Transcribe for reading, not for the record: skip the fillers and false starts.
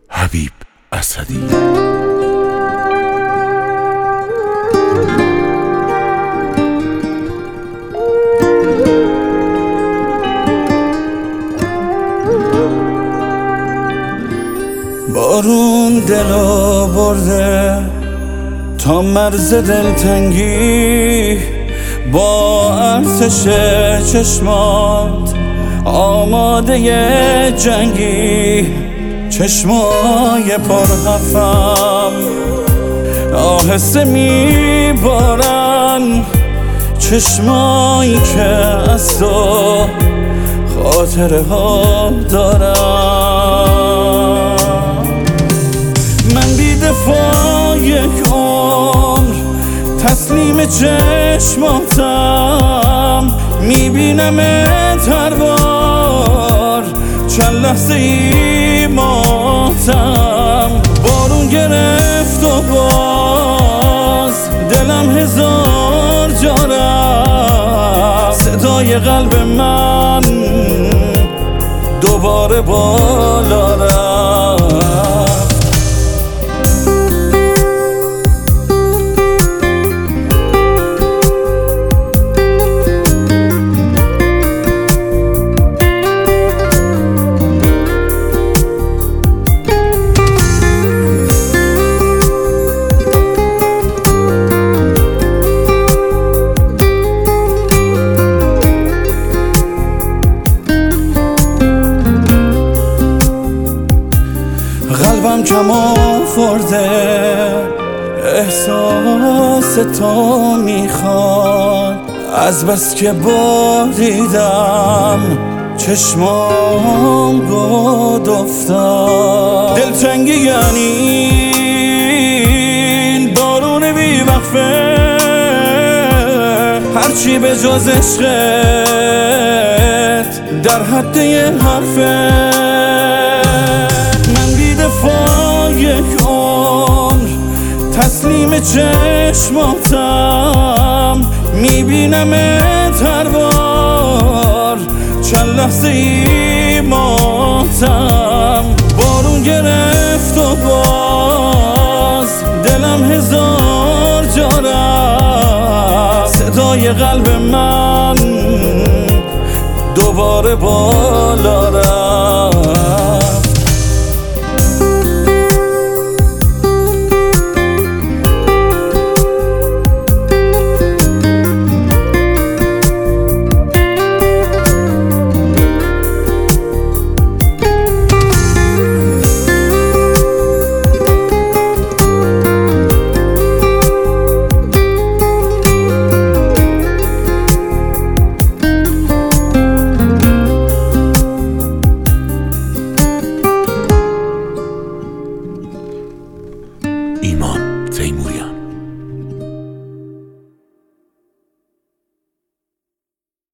حبیب اسدی. بارون دلو برده تا مرز دلتنگی، با ارتش چشمات آماده جنگی. چشمای پرحرفم آهسته میبارن، چشمایی که از تو خاطره ها دارم. من بی دفاع یک عمر تسلیم چشماتم، میبینمت هر بار چند لحظه ای ماتم. بارون گرفت و باز دلم هزار جا رفت، صدای قلب من دوباره بالا رفت. قلبم کم آورده، احساس تو میخواد، از بس که باریدم چشمام گود افتاد. دلتنگی یعنی این بارون بی وقفه، هرچی به جز عشقت در حد یه حرفه. یک عمر تسلیم چشماتم، میبینمت هر بار چند لحظه ای ماتم. بارون گرفت و باز دلم هزار جا رفت، صدای قلب من دوباره بالا رفت. ایمان تیموریان.